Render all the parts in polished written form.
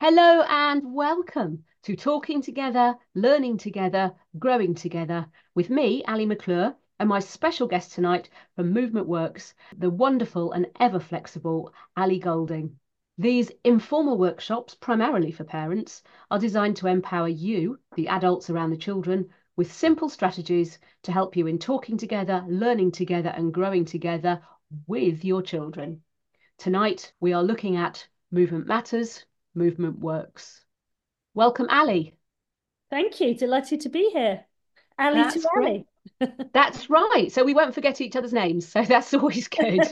Hello and welcome to Talking Together, Learning Together, Growing Together with me, Ali McClure, and my special guest tonight from Movement Works, the wonderful and ever flexible Ali Golding. These informal workshops, primarily for parents, are designed to empower you, the adults around the children, with simple strategies to help you in talking together, learning together, and growing together with your children. Tonight, we are looking at Movement Matters, Movement Works. Welcome, Ali. Thank you. Delighted to be here. Ali to That's great. Ali. That's right. So we won't forget each other's names. So that's always good.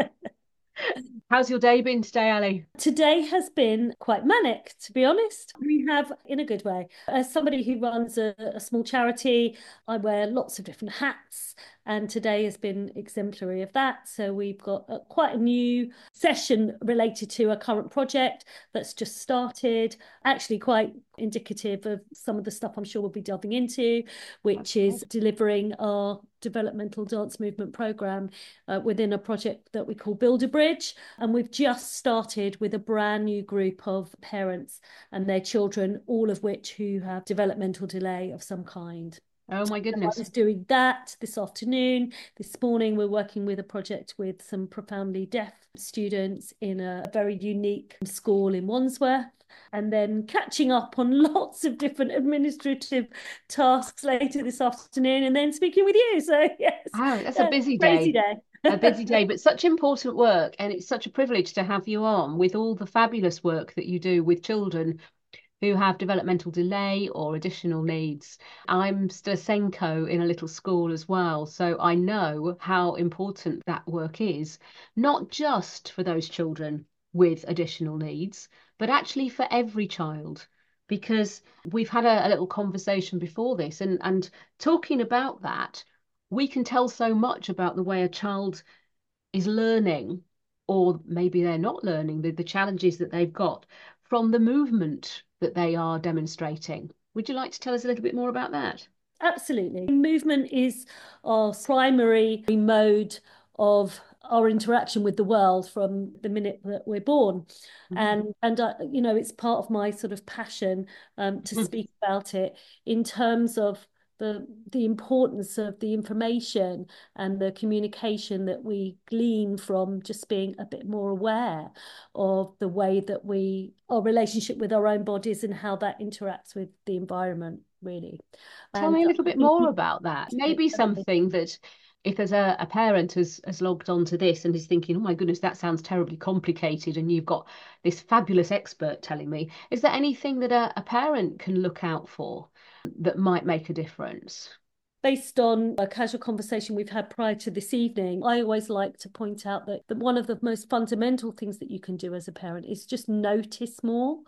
How's your day been today, Ali? Today has been quite manic, to be honest. We have, in a good way, as somebody who runs a small charity, I wear lots of different hats, and today has been exemplary of that. So we've got quite a new session related to a current project that's just started, actually quite indicative of some of the stuff I'm sure we'll be delving into, which is delivering our developmental dance movement program within a project that we call Build a Bridge. And we've just started with a brand new group of parents and their children, all of which who have developmental delay of some kind. Oh my I goodness. was doing that this afternoon. This morning, we're working with a project with some profoundly deaf students in a very unique school in Wandsworth, and then catching up on lots of different administrative tasks later this afternoon, and then speaking with you. So, yes, Wow, that's a busy crazy day. day. A busy day, but such important work. And it's such a privilege to have you on with all the fabulous work that you do with children who have developmental delay or additional needs. I'm still a Senko in a little school as well, so I know how important that work is, not just for those children with additional needs, but actually for every child. Because we've had a little conversation before this, and talking about that, we can tell so much about the way a child is learning, or maybe they're not learning, the challenges that they've got from the movement that they are demonstrating. Would you like to tell us a little bit more about that? Absolutely. Movement is our primary mode of our interaction with the world from the minute that we're born. Mm. And it's part of my sort of passion to speak about it in terms of the importance of the information and the communication that we glean from just being a bit more aware of the way that our relationship with our own bodies and how that interacts with the environment, really. Tell And me a little I bit think more about that. Maybe something that if there's a parent has logged onto this and is thinking, oh my goodness, that sounds terribly complicated, and you've got this fabulous expert telling me, is there anything that a parent can look out for that might make a difference? based on a casual conversation we've had prior to this evening, I always like to point out that one of the most fundamental things that you can do as a parent is just notice more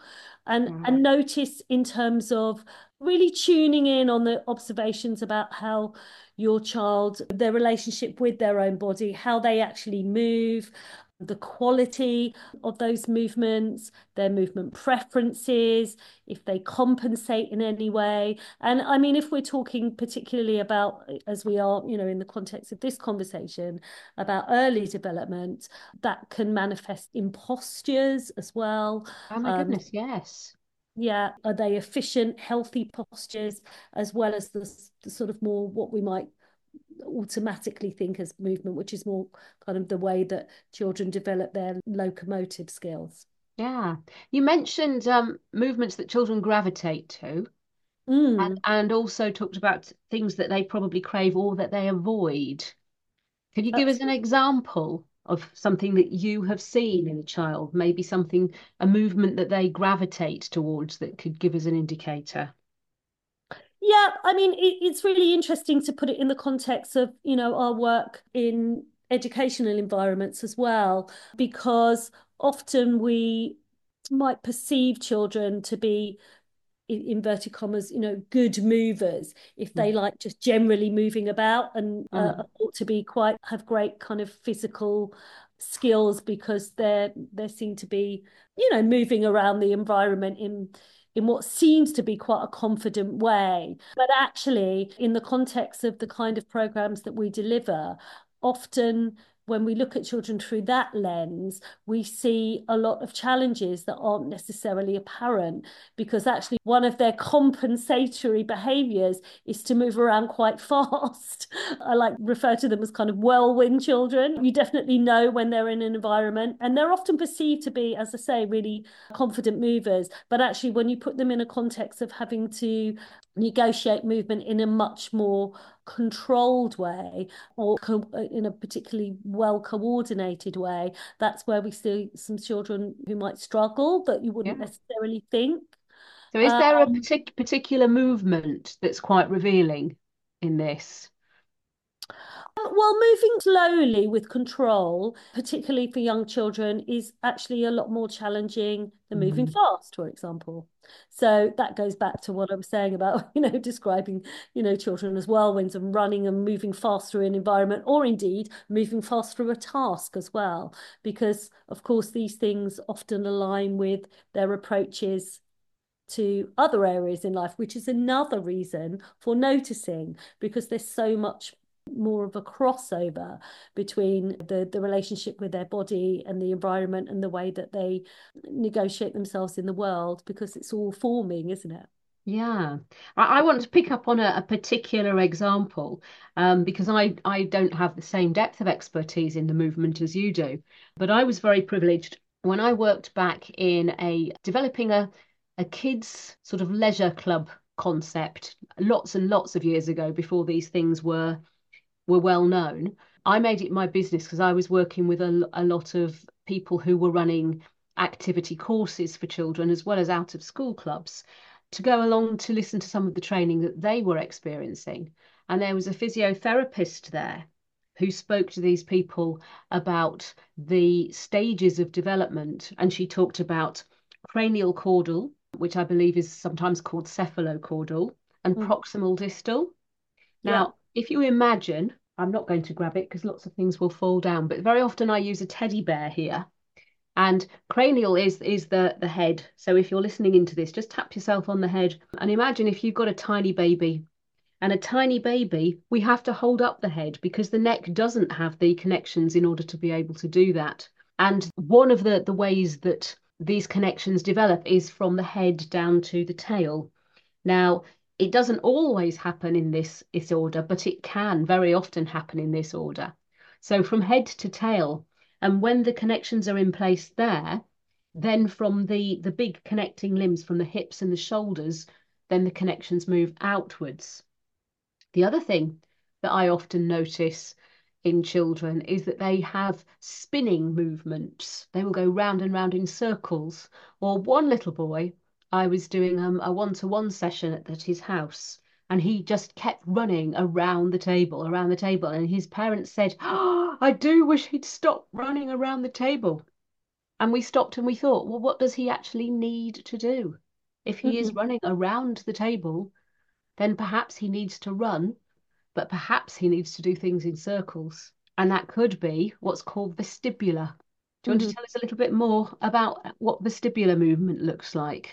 and notice in terms of really tuning in on the observations about how your child, their relationship with their own body, how they actually move, the quality of those movements, their movement preferences, if they compensate in any way. And I mean, if we're talking particularly about, as we are, in the context of this conversation, about early development, that can manifest in postures as well. Oh my Um, goodness, yes. yeah, are they efficient, healthy postures, as well as the sort of more what we might automatically think as movement, which is more kind of the way that children develop their locomotive skills. Yeah. You mentioned movements that children gravitate to, Mm, and also talked about things that they probably crave or that they avoid. Could you give us an absolutely. example of something that you have seen in a child? Maybe something, a movement that they gravitate towards that could give us an indicator. Yeah, I mean, it's really interesting to put it in the context of, our work in educational environments as well, because often we might perceive children to be, in inverted commas, good movers if they Mm. like just generally moving about and Mm. ought to be have great kind of physical skills because they're seen to be, moving around the environment in what seems to be quite a confident way. But actually, in the context of the kind of programs that we deliver, often when we look at children through that lens, we see a lot of challenges that aren't necessarily apparent, because actually one of their compensatory behaviors is to move around quite fast. I like refer to them as kind of whirlwind children. You definitely know when they're in an environment, and they're often perceived to be, as I say, really confident movers. But actually, when you put them in a context of having to negotiate movement in a much more controlled way, or in a particularly well coordinated way, that's where we see some children who might struggle that you wouldn't Yeah. necessarily think. So is there a Um, particular movement that's quite revealing in this? Well, moving slowly with control, particularly for young children, is actually a lot more challenging than moving Mm. fast, for example. So that goes back to what I was saying about, describing, children as whirlwinds and running and moving fast through an environment, or indeed moving fast through a task as well. Because, of course, these things often align with their approaches to other areas in life, which is another reason for noticing, because there's so much more of a crossover between the relationship with their body and the environment and the way that they negotiate themselves in the world, because it's all forming, isn't it? Yeah, I want to pick up on a particular example because I don't have the same depth of expertise in the movement as you do, but I was very privileged when I worked back in developing a kids sort of leisure club concept lots and lots of years ago before these things were well known. I made it my business because I was working with a lot of people who were running activity courses for children as well as out of school clubs to go along to listen to some of the training that they were experiencing. And there was a physiotherapist there who spoke to these people about the stages of development. And she talked about cranial caudal, which I believe is sometimes called cephalocaudal, and Mm. proximal distal. Yeah. Now, if you imagine, I'm not going to grab it because lots of things will fall down, but very often I use a teddy bear here. And cranial is the head. So if you're listening into this, just tap yourself on the head and imagine if you've got a tiny baby. And a tiny baby, we have to hold up the head because the neck doesn't have the connections in order to be able to do that. And one of the ways that these connections develop is from the head down to the tail. Now, it doesn't always happen in this order, but it can very often happen in this order. So from head to tail, and when the connections are in place there, then from the big connecting limbs from the hips and the shoulders, then the connections move outwards. The other thing that I often notice in children is that they have spinning movements. They will go round and round in circles. Or one little boy, I was doing a one-to-one session at his house, and he just kept running around the table. And his parents said, "Oh, I do wish he'd stop running around the table." And we stopped and we thought, well, what does he actually need to do? If he is Mhm. running around the table, then perhaps he needs to run, but perhaps he needs to do things in circles. And that could be what's called vestibular. Do you want to Mhm. tell us a little bit more about what vestibular movement looks like?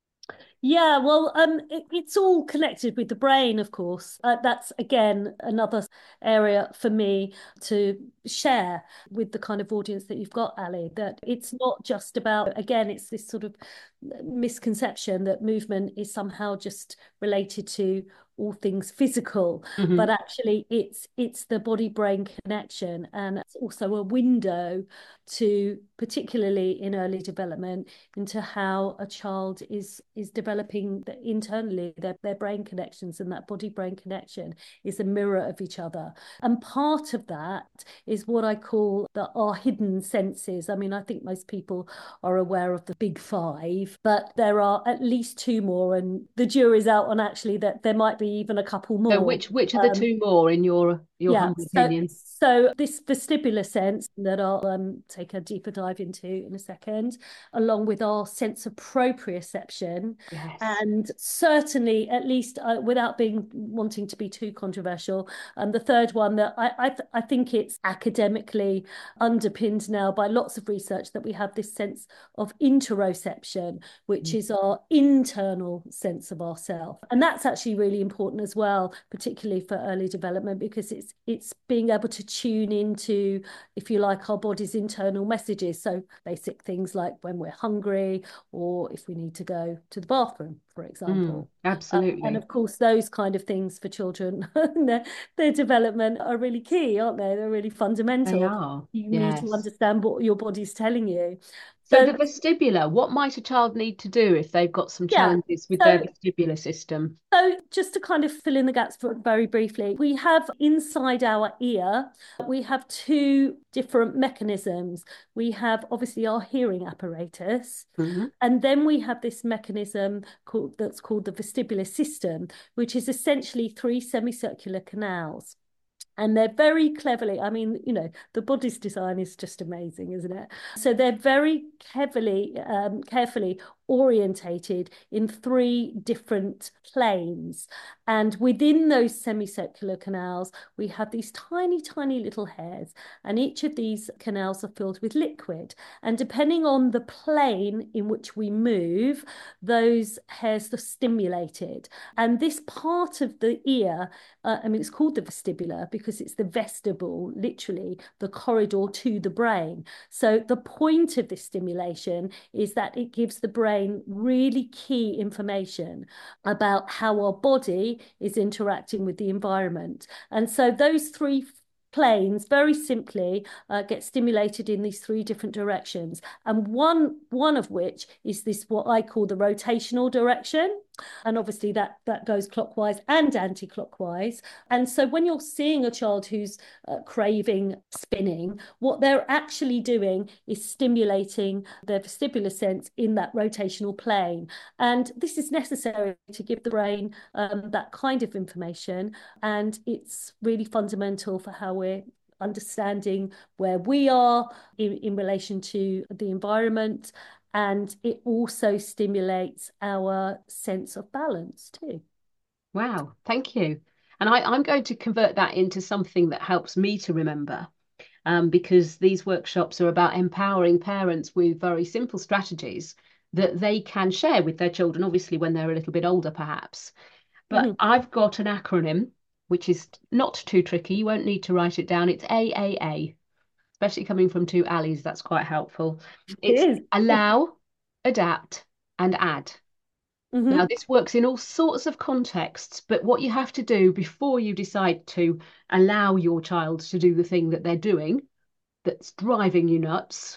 Yeah, well, it's all connected with the brain, of course. That's again another area for me to share with the kind of audience that you've got, Ali, that it's not just about, again, it's this sort of misconception that movement is somehow just related to all things physical, but Hmm. actually it's the body brain connection, and it's also a window to, particularly in early development, into how a child is developing internally their brain connections, and that body brain connection is a mirror of each other. And part of that is what I call our hidden senses. I mean, I think most people are aware of the big five, but there are at least two more, and the jury's out on actually that there might be even a couple So more. which are the two more in your Yeah, humble so opinion? this vestibular sense that I'll take a deeper dive into in a second, along with our sense of proprioception, Yes. and certainly, at least without being wanting to be too controversial, the third one that I think it's academically underpinned now by lots of research, that we have this sense of interoception, which is our internal sense of ourself, and that's actually really important as well, particularly for early development, because it's being able to tune into, if you like, our body's internal messages. So basic things like when we're hungry or if we need to go to the bathroom, for example. And Absolutely. of course, those kind of things for children, their development are really key, aren't they? They're really They fundamental. are. You need to Yes. understand what your body's telling you. So the So, vestibular, what might a child need to do if they've got some yeah. challenges with their So vestibular system? So just to kind of fill in the gaps very briefly, we have inside our ear, we have two different mechanisms. We have obviously our hearing apparatus, Hmm. and then we have this mechanism that's called the vestibular system, which is essentially three semicircular canals. And they're very cleverly, I mean, the body's design is just amazing, isn't it? So they're very carefully orientated in three different planes. And within those semicircular canals, we have these tiny, tiny little hairs. And each of these canals are filled with liquid. And depending on the plane in which we move, those hairs are stimulated. And this part of the ear, I mean, it's called the vestibular because it's the vestibule, literally the corridor to the brain. So the point of this stimulation is that it gives the brain really key information about how our body is interacting with the environment. And so those three planes very simply get stimulated in these three different directions, and one of which is this what I call the rotational direction, and obviously that goes clockwise and anti-clockwise. And so when you're seeing a child who's craving spinning, what they're actually doing is stimulating their vestibular sense in that rotational plane, and this is necessary to give the brain that kind of information, and it's really fundamental for how we're understanding where we are in relation to the environment, and it also stimulates our sense of balance too. Wow, thank you. And I'm going to convert that into something that helps me to remember, because these workshops are about empowering parents with very simple strategies that they can share with their children, obviously, when they're a little bit older, perhaps. But Mhm. I've got an acronym which is not too tricky. You won't need to write it down. It's AAA, especially coming from two Allies. That's quite helpful. It It's is. allow, adapt, and add. Now, Mhm. this works in all sorts of contexts, but what you have to do before you decide to allow your child to do the thing that they're doing that's driving you nuts,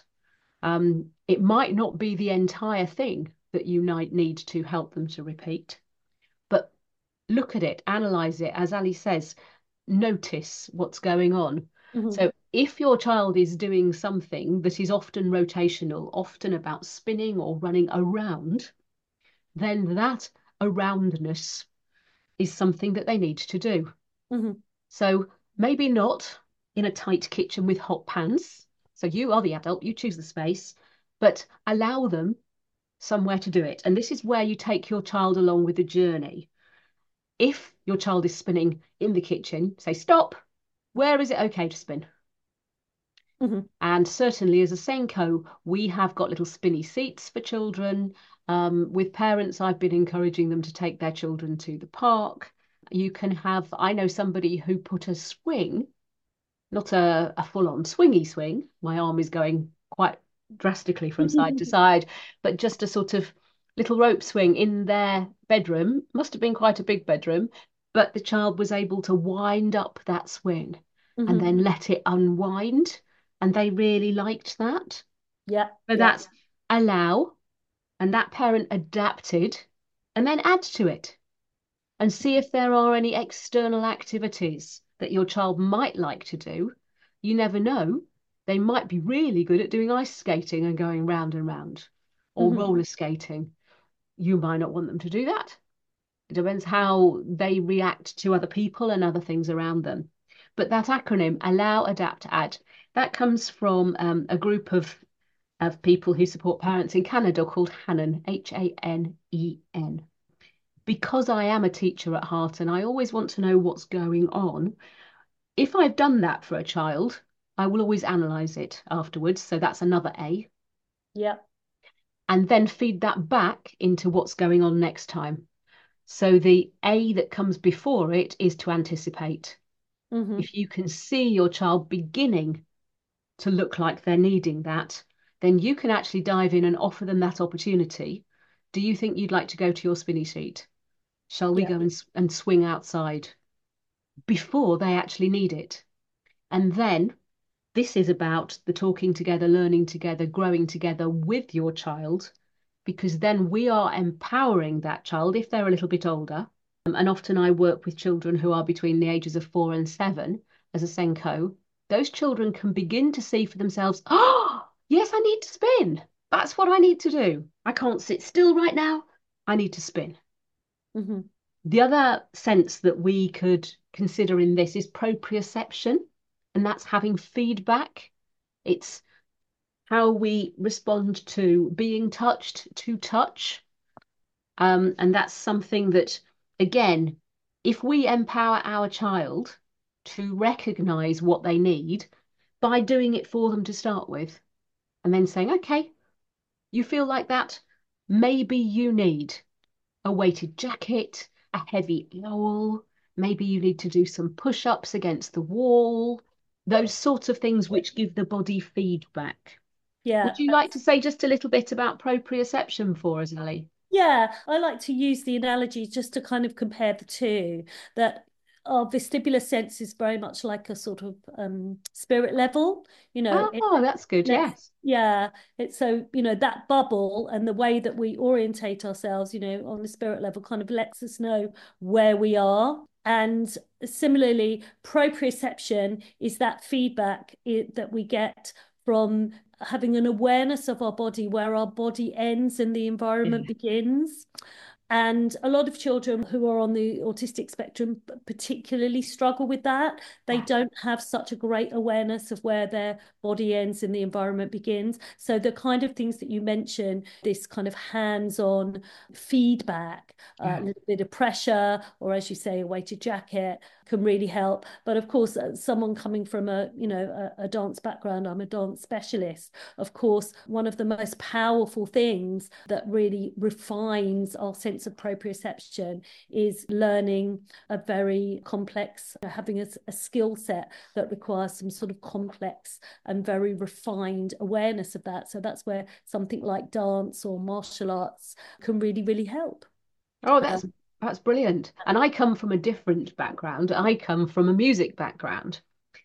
it might not be the entire thing that you might need to help them to repeat, but look at it, analyze it, as Ali says, notice what's going on. Mhm. So if your child is doing something that is often rotational, often about spinning or running around, then that aroundness is something that they need to do. Mhm. So maybe not in a tight kitchen with hot pans. So you are the adult, you choose the space, but allow them somewhere to do it. And this is where you take your child along with the journey. If your child is spinning in the kitchen, say, stop, where is it okay to spin? Mhm. And certainly as a Senko, we have got little spinny seats for children. With parents, I've been encouraging them to take their children to the park. You can have, I know somebody who put a swing, not a full-on swingy swing. My arm is going quite drastically from side to side, but just a sort of little rope swing in their bedroom. Must have been quite a big bedroom, but the child was able to wind up that swing and Mhm. then let it unwind. And they really liked that. Yeah. But Yeah. that's allow, and that parent adapted, and then add to it and see if there are any external activities that your child might like to do. You never know. They might be really good at doing ice skating and going round and round, or Mhm. roller skating. You might not want them to do that. It depends how they react to other people and other things around them. But that acronym, allow, adapt, add, that comes from a group of people who support parents in Canada called Hanen, Hanen. Because I am a teacher at heart and I always want to know what's going on, if I've done that for a child, I will always analyze it afterwards. So that's another A. Yeah. And then feed that back into what's going on next time. So the A that comes before it is to anticipate. Hmm. If you can see your child beginning to look like they're needing that, then you can actually dive in and offer them that opportunity. Do you think you'd like to go to your spinny sheet? Shall we Yeah. go and swing outside before they actually need it? And then this is about the talking together, learning together, growing together with your child, because then we are empowering that child if they're a little bit older. And often I work with children who are between the ages of 4 and 7 as a Senko. Those children can begin to see for themselves, oh, yes, I need to spin. That's what I need to do. I can't sit still right now. I need to spin. Hmm. The other sense that we could consider in this is proprioception, and that's having feedback. It's how we respond to being touched, to touch. And that's something that, again, if we empower our child to recognize what they need by doing it for them to start with, and then saying, okay, you feel like that, maybe you need a weighted jacket, a heavy owl, maybe you need to do some push-ups against the wall, those sorts of things which give the body feedback. Yeah. Would you like to say just a little bit about proprioception for us, Ellie? Yeah, I like to use the analogy just to kind of compare the two, that our vestibular sense is very much like a sort of spirit level, it Oh, that's good. lets, Yes. yeah, it's so, that bubble and the way that we orientate ourselves, on the spirit level kind of lets us know where we are. And similarly, proprioception is that feedback that we get from having an awareness of our body, where our body ends and the environment Yeah. begins. And a lot of children who are on the autistic spectrum particularly struggle with that. They Yeah. don't have such a great awareness of where their body ends and the environment begins. So the kind of things that you mentioned, this kind of hands-on feedback, a Yeah. little bit of pressure, or as you say, a weighted jacket, can really help. But of course, someone coming from a dance background, I'm a dance specialist. Of course, one of the most powerful things that really refines our sense of proprioception is learning a very complex, having a skill set that requires some sort of complex and very refined awareness of that. So that's where something like dance or martial arts can really, really help. Oh, Um, that's brilliant. And I come from a different background. I come from a music background,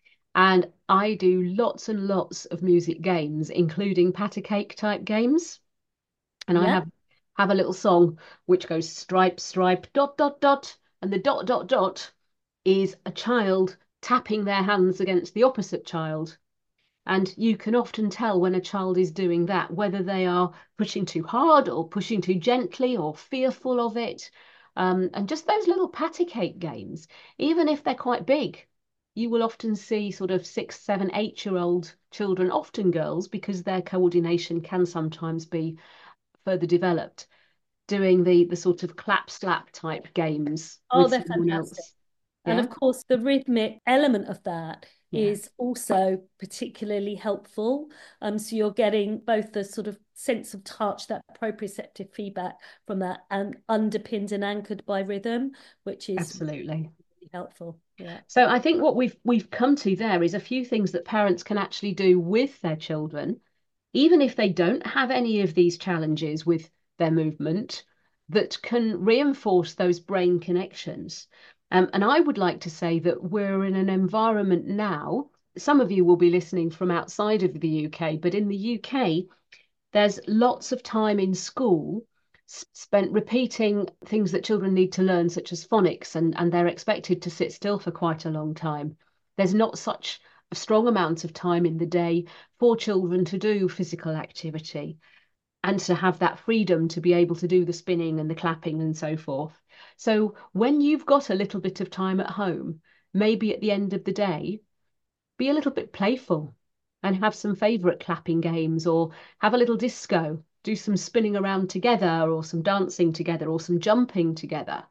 and I do lots and lots of music games, including patty cake type games. And I yeah. have a little song which goes stripe, stripe, dot, dot, dot, and the dot, dot, dot is a child tapping their hands against the opposite child. And you can often tell when a child is doing that, whether they are pushing too hard or pushing too gently or fearful of it. And just those little patty cake games, even if they're quite big, you will often see sort of 6, 7, 8-year-old children, often girls, because their coordination can sometimes be further developed, doing the sort of clap slap type games Oh, with they're someone fantastic. else. And Yeah, of course, the rhythmic element of that yeah, is also particularly helpful. So you're getting both the sort of sense of touch, that proprioceptive feedback from that, and underpinned and anchored by rhythm, which is absolutely. really helpful. Yeah. So I think what we've come to there is a few things that parents can actually do with their children, even if they don't have any of these challenges with their movement, that can reinforce those brain connections. And I would like to say that we're in an environment now. Some of you will be listening from outside of the UK, but in the UK, there's lots of time in school spent repeating things that children need to learn, such as phonics, and they're expected to sit still for quite a long time. There's not such a strong amount of time in the day for children to do physical activity and to have that freedom to be able to do the spinning and the clapping and so forth. So when you've got a little bit of time at home, maybe at the end of the day, be a little bit playful and have some favourite clapping games, or have a little disco, do some spinning around together, or some dancing together, or some jumping together.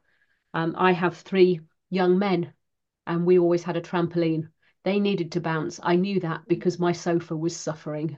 I have 3 young men, and we always had a trampoline. They needed to bounce. I knew that because my sofa was suffering.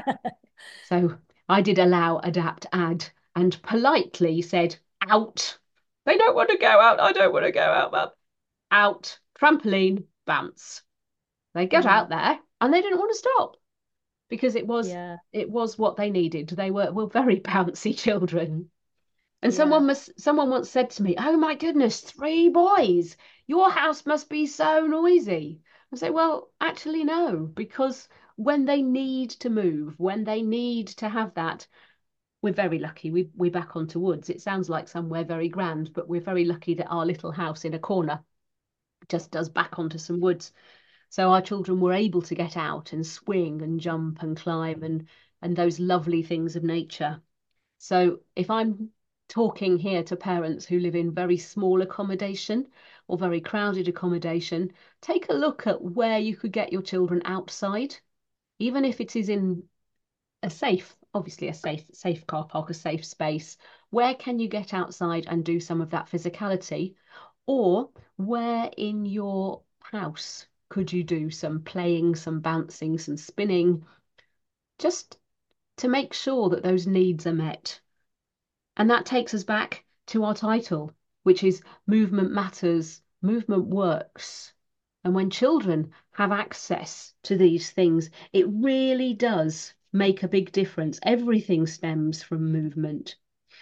So I did allow, adapt, add, and politely said, out. They don't want to go out. I don't want to go out, Mum. Out. Trampoline. bounce. They get Mm. out there and they didn't want to stop because Yeah, it was what they needed. They were very bouncy children. And yeah. someone once said to me, "Oh my goodness, 3 boys! Your house must be so noisy." I say, "Well, actually no, because when they need to move, when they need to have that, we're very lucky. We're back onto woods. It sounds like somewhere very grand, but we're very lucky that our little house in a corner just does back onto some woods. So our children were able to get out and swing and jump and climb and those lovely things of nature. So if I'm talking here to parents who live in very small accommodation or very crowded accommodation, take a look at where you could get your children outside, even if it is in a safe, obviously a safe car park, a safe space. Where can you get outside and do some of that physicality? Or where in your house could you do some playing, some bouncing, some spinning, just to make sure that those needs are met? And that takes us back to our title, which is Movement Matters, Movement Works. And when children have access to these things, it really does make a big difference. Everything stems from movement.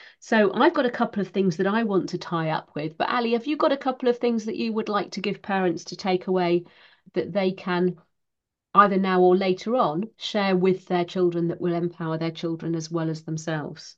So I've got a couple of things that I want to tie up with. But Ali, have you got a couple of things that you would like to give parents to take away that they can either now or later on share with their children that will empower their children as well as themselves?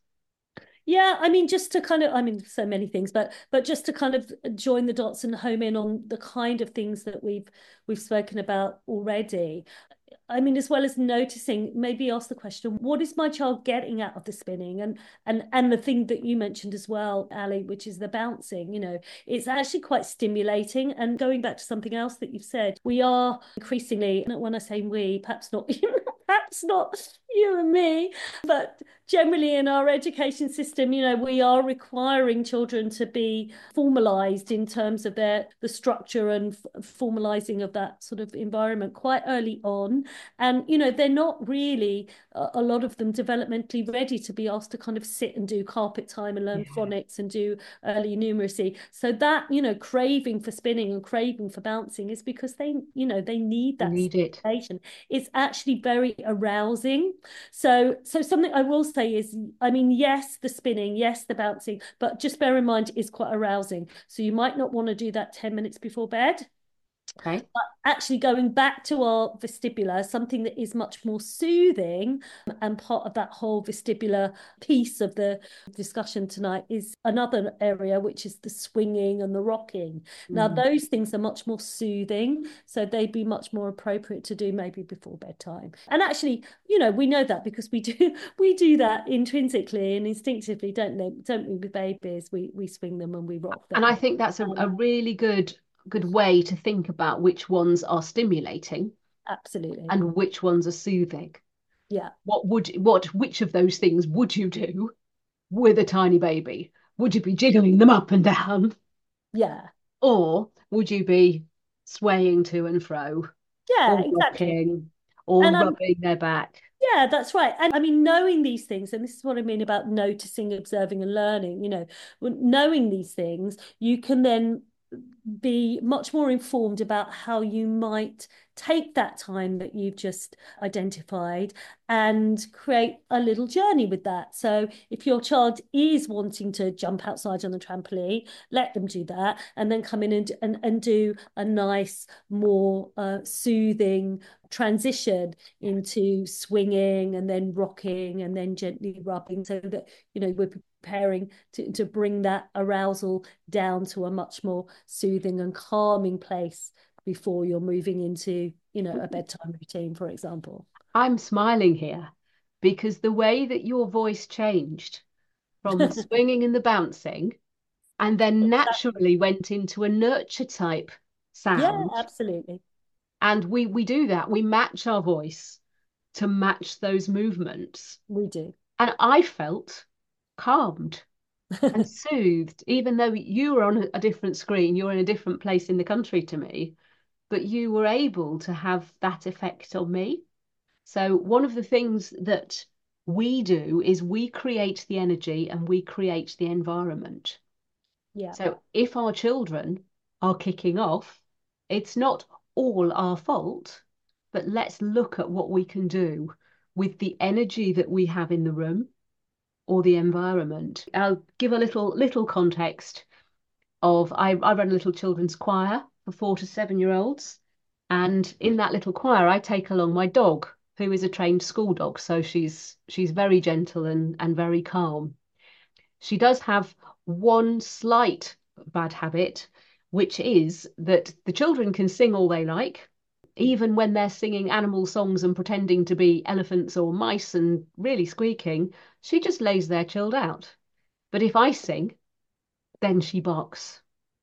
Yeah, I mean, just to kind of, I mean, so many things, but just to kind of join the dots and home in on the kind of things that we've spoken about already. I mean, as well as noticing, maybe ask the question, what is my child getting out of the spinning? And the thing that you mentioned as well, Ali, which is the bouncing, it's actually quite stimulating. And going back to something else that you've said, we are increasingly, when I say we, perhaps not perhaps not you and me, but generally in our education system, we are requiring children to be formalized in terms of the structure and formalizing of that sort of environment quite early on. And they're not really a lot of them developmentally ready to be asked to kind of sit and do carpet time and learn Yeah. phonics and do early numeracy. So that craving for spinning and craving for bouncing is because they need They that need it. stimulation. It's actually very arousing. So something I will say is, I mean, yes, the spinning, yes, the bouncing, but just bear in mind it's quite arousing. So you might not want to do that 10 minutes before bed. Okay. But actually going back to our vestibular, something that is much more soothing and part of that whole vestibular piece of the discussion tonight is another area, which is the swinging and the rocking. Now, Mm. those things are much more soothing, so they'd be much more appropriate to do maybe before bedtime. And actually, we know that because we do that intrinsically and instinctively, don't we, with babies? We swing them and we rock And I them. think that's a really good way to think about which ones are stimulating Absolutely. and which ones are soothing. Yeah. Which of those things would you do with a tiny baby? Would you be jiggling them up and down, Yeah. or would you be swaying to and fro, Yeah, or exactly. rocking, or And rubbing their back? yeah, that's right. And I mean, knowing these things, and this is what I mean about noticing, observing, and learning, knowing these things, you can then be much more informed about how you might take that time that you've just identified and create a little journey with that. So if your child is wanting to jump outside on the trampoline, let them do that and then come in and do a nice, more soothing transition into swinging and then rocking and then gently rubbing so that we're preparing to bring that arousal down to a much more soothing and calming place before you're moving into a bedtime routine, for example. I'm smiling here because the way that your voice changed from the swinging and the bouncing and then naturally went into a nurture type Yeah, sound. absolutely. And we do that. We match our voice to match those movements. We do. And I felt calmed and soothed, even though you were on a different screen, you're in a different place in the country to me, but you were able to have that effect on me. So one of the things that we do is we create the energy and we create the environment. Yeah. So if our children are kicking off, it's not all our fault, but let's look at what we can do with the energy that we have in the room or the environment. I'll give a little context of I run a little children's choir for 4 to 7 year olds. And in that little choir, I take along my dog, who is a trained school dog. So she's very gentle and very calm. She does have one slight bad habit, which is that the children can sing all they like, even when they're singing animal songs and pretending to be elephants or mice and really squeaking, she just lays there chilled out. But if I sing, then she barks.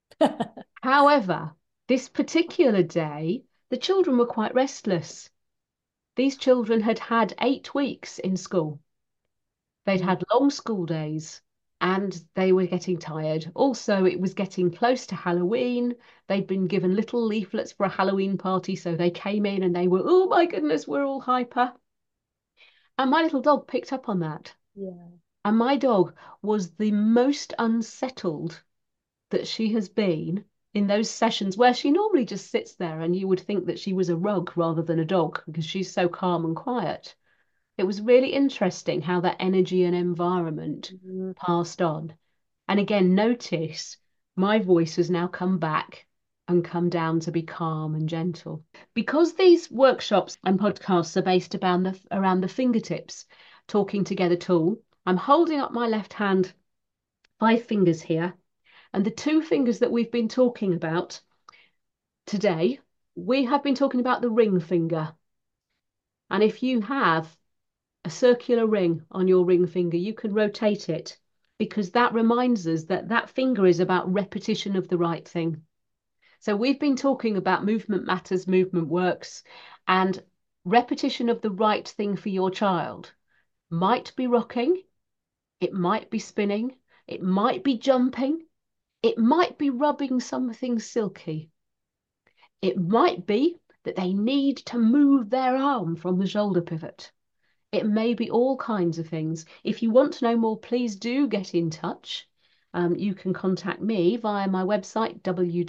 However, this particular day, the children were quite restless. These children had had 8 weeks in school. They'd had long school days and they were getting tired. Also, it was getting close to Halloween. They'd been given little leaflets for a Halloween party, so they came in and they were, oh my goodness, we're all hyper. And my little dog picked up on that. Yeah. And my dog was the most unsettled that she has been in those sessions where she normally just sits there and you would think that she was a rug rather than a dog because she's so calm and quiet. It was really interesting how that energy and environment passed on. And again, notice my voice has now come back and come down to be calm and gentle. Because these workshops and podcasts are based around the fingertips talking together tool, I'm holding up my left hand, 5 fingers here, and the 2 fingers that we've been talking about today, we have been talking about the ring finger. And if you have a circular ring on your ring finger, you can rotate it because that reminds us that that finger is about repetition of the right thing. So we've been talking about movement matters, movement works, and repetition of the right thing for your child might be rocking, it might be spinning, it might be jumping, it might be rubbing something silky. It might be that they need to move their arm from the shoulder pivot. It may be all kinds of things. If you want to know more, please do get in touch. You can contact me via my website,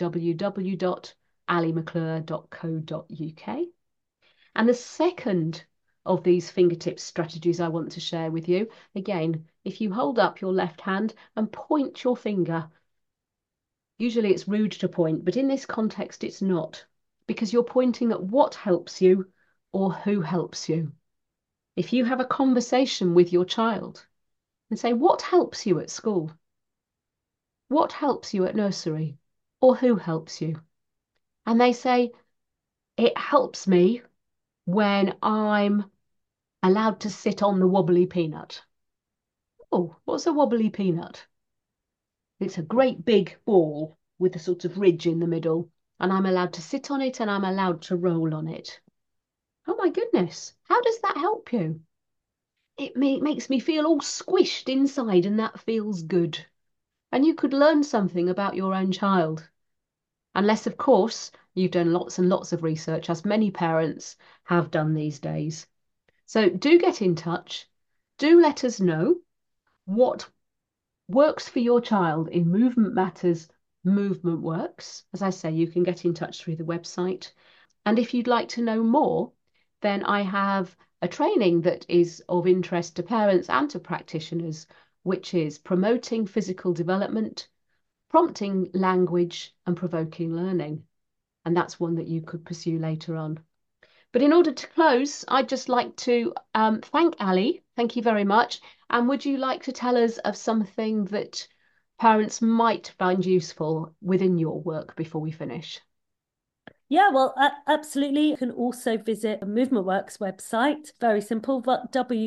www.alimcclure.co.uk. And the second of these fingertips strategies I want to share with you, again, if you hold up your left hand and point your finger, usually it's rude to point, but in this context, it's not, because you're pointing at what helps you or who helps you. If you have a conversation with your child and say, what helps you at school? What helps you at nursery? Or who helps you? And they say, it helps me when I'm allowed to sit on the wobbly peanut. Oh, what's a wobbly peanut? It's a great big ball with a sort of ridge in the middle, and I'm allowed to sit on it and I'm allowed to roll on it. Oh my goodness, how does that help you? It makes me feel all squished inside, and that feels good. And you could learn something about your own child. Unless, of course, you've done lots and lots of research, as many parents have done these days. So do get in touch. Do let us know what works for your child in Movement Matters, Movement Works. As I say, you can get in touch through the website. And if you'd like to know more, then I have a training that is of interest to parents and to practitioners, which is promoting physical development, prompting language, and provoking learning. And that's one that you could pursue later on. But in order to close, I'd just like to thank Ali. Thank you very much. And would you like to tell us of something that parents might find useful within your work before we finish? Yeah, well, absolutely. You can also visit the Movement Works website. Very simple, but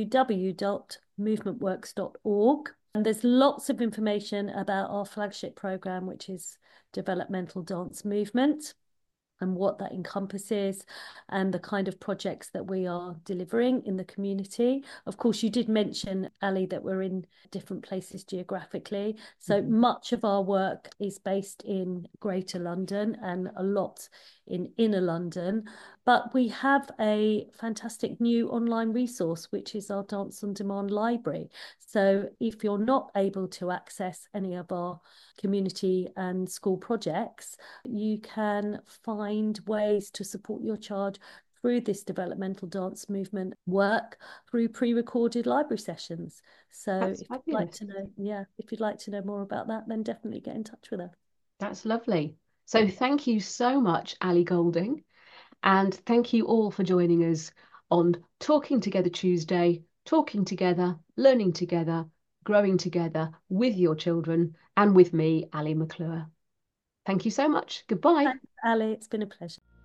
www.movementworks.org. And there's lots of information about our flagship program, which is developmental dance movement, and what that encompasses and the kind of projects that we are delivering in the community. Of course, you did mention, Ali, that we're in different places geographically. So much of our work is based in Greater London and a lot in Inner London. But we have a fantastic new online resource, which is our Dance on Demand library. So if you're not able to access any of our community and school projects, you can find ways to support your child through this developmental dance movement work through pre-recorded library sessions. So That's if you'd like fabulous. to know, yeah, if you'd like to know more about that, then definitely get in touch with us. That's lovely. So thank you so much, Ali Golding. And thank you all for joining us on Talking Together Tuesday, talking together, learning together, growing together with your children and with me, Ali McClure. Thank you so much. Goodbye. Thanks, Ali. It's been a pleasure.